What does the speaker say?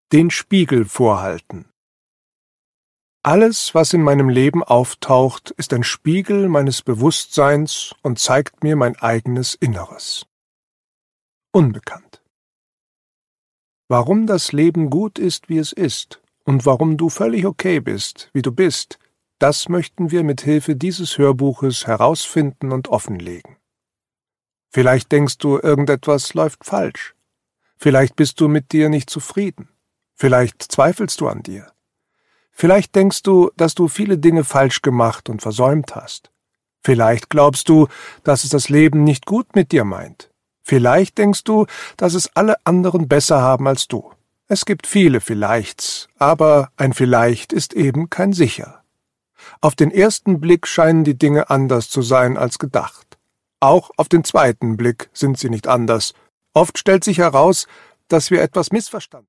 Den Spiegel vorhalten. Alles, was in meinem Leben auftaucht, ist ein Spiegel meines Bewusstseins und zeigt mir mein eigenes Inneres. Unbekannt. Warum das Leben gut ist, wie es ist, und warum du völlig okay bist, wie du bist, das möchten wir mit Hilfe dieses Hörbuches herausfinden und offenlegen. Vielleicht denkst du, irgendetwas läuft falsch. Vielleicht bist du mit dir nicht zufrieden. Vielleicht zweifelst du an dir. Vielleicht denkst du, dass du viele Dinge falsch gemacht und versäumt hast. Vielleicht glaubst du, dass es das Leben nicht gut mit dir meint. Vielleicht denkst du, dass es alle anderen besser haben als du. Es gibt viele Vielleichts, aber ein Vielleicht ist eben kein Sicher. Auf den ersten Blick scheinen die Dinge anders zu sein als gedacht. Auch auf den zweiten Blick sind sie nicht anders. Oft stellt sich heraus, dass wir etwas missverstanden haben.